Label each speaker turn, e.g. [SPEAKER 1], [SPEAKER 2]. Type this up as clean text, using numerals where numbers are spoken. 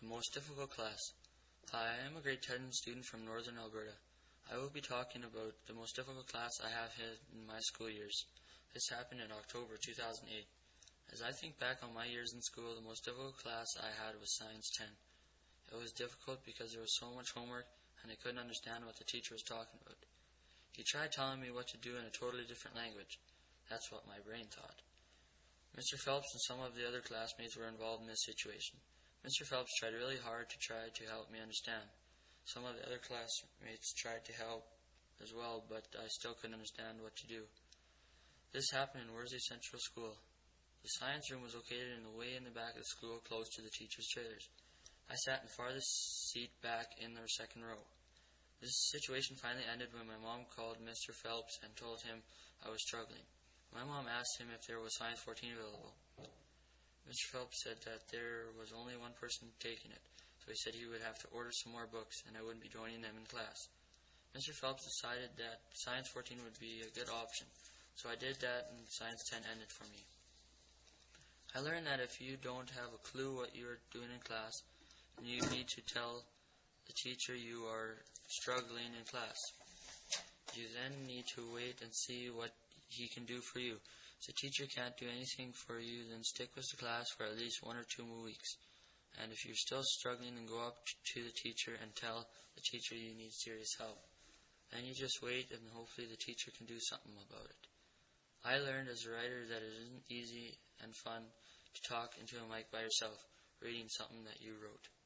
[SPEAKER 1] most difficult class. Hi, I am a grade 10 student from Northern Alberta. I will be talking about the most difficult class I have had in my school years. This happened in October 2008. As I think back on my years in school, the most difficult class I had was Science 10. It was difficult because there was so much homework and I couldn't understand what the teacher was talking about. He tried telling me what to do in a totally different language. That's what my brain thought. Mr. Phelps and some of the other classmates were involved in this situation. Mr. Phelps tried really hard to help me understand. Some of the other classmates tried to help as well, but I still couldn't understand what to do. This happened in Worsley Central School. The science room was located way in the back of the school, close to the teachers' trailers. I sat in the farthest seat back in the second row. This situation finally ended when my mom called Mr. Phelps and told him I was struggling. My mom asked him if there was Science 14 available. Mr. Phelps said that there was only one person taking it, so he said he would have to order some more books and I wouldn't be joining them in class. Mr. Phelps decided that Science 14 would be a good option, so I did that and Science 10 ended for me. I learned that if you don't have a clue what you are doing in class, then you need to tell the teacher you are struggling in class. You then need to wait and see what he can do for you. If the teacher can't do anything for you, then stick with the class for at least 1 or 2 more weeks. And if you're still struggling, then go up to the teacher and tell the teacher you need serious help. Then you just wait and hopefully the teacher can do something about it. I learned as a writer that it isn't easy and fun to talk into a mic by yourself, reading something that you wrote.